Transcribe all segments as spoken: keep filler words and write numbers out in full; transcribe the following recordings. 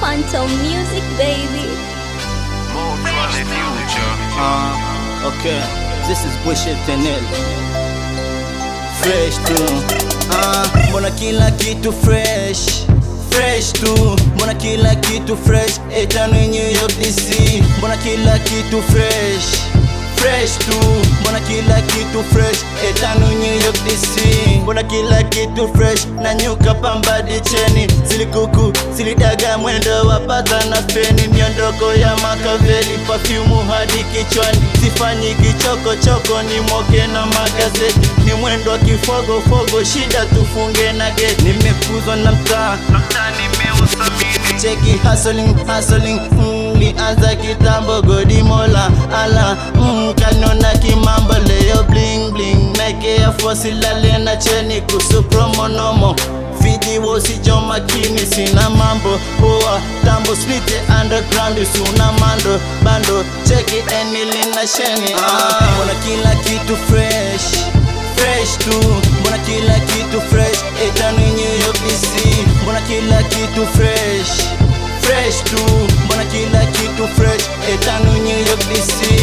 Phantom Music, baby. Move from the future. Uh, okay, this is Bullshit Tenel. Fresh too. Uh, mbona kila kitu fresh. Fresh too. Mbona kila kitu fresh. Etano in New York D C. Mbona kila kitu fresh. Fresh too. Mbona kila kitu fresh. Etano in New York D C. Mbona kila kitu fresh. Na nyuka pamba di cheni. Zilikuku, zilidaga mwendo wapata na feni. Miondoko ya Makaveli, perfume hadi kichwani. Sifanyi kichoko choko, ni moke na magazeti. Ni mwendo wa kifogo fogo, shida tufunge na gate. Nimekuzwa na mtaa, na mtaa nimeusamini. Cheki hustling, hustling, mm, nianza kitambo godi mola. Ala, mm, kanona kimambo leo bling bling. Nike ya fosi lale na cheni kusu promo nomo. Fidi wosi jo makini sina mambo. Hoa, tambo split underground suna mando. Bando, cheki enili na sheni. Ah, mbona kila kitu fresh. Fresh too, mbona kila kitu fresh. Etano in New York D C. Mbona kila kitu fresh. Fresh too, mbona kila kitu fresh. Etano in New York D C.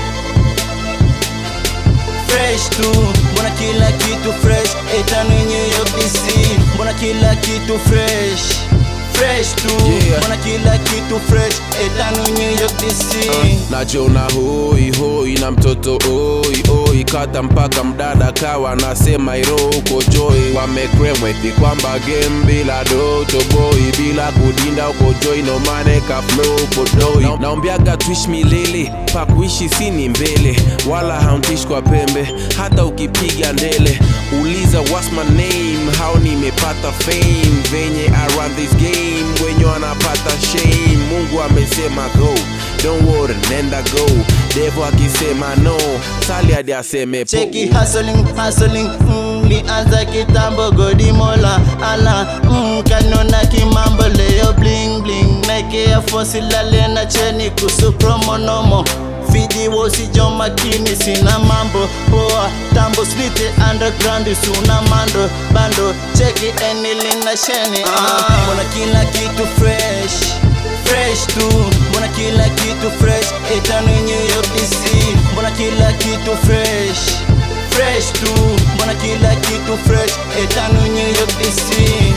Fresh too, mbona kila kitu fresh. Etano in New York D C. Mbona kila kitu fresh. Fresh too, yeah. Mbona kila kitu fresh. Etano in New York D C. uh, Najiona hoi hoi na mtoto oi oi. Kata mpaka mdada kawa nasema iro uko joy. Wamekremwethi kwamba game bila doto boy. Bila kudinda uko joy no mane ka flow uko doi. Naombiaga tuish milele, pa kuishi sini mbele. Wala hauntish kwa pembe, hata ukipiga ndele. Uliza what's my name, how nimepata fame. Venye I run this game, wenye wanapata shame. Mungu amesema go, don't worry, nenda go. Devo akisema no, sali hadi aseme po. Cheki hustling, hustling, mm, nianza kitambo godi mola. Ala, mm, kanona kimambo leo bling bling. Nike ya fosi lale na cheni kusu promo nomo. Fidi wosi jo makini sina mambo. Hoa, tambo split underground suna mando. Bando, cheki enili na sheni. Ah, mbona kila kitu fresh. Fresh too, mbona kila kitu fresh. Etano in New York D C. Mbona kila kitu fresh. Fresh too, mbona kila kitu fresh. Etano in New York D C.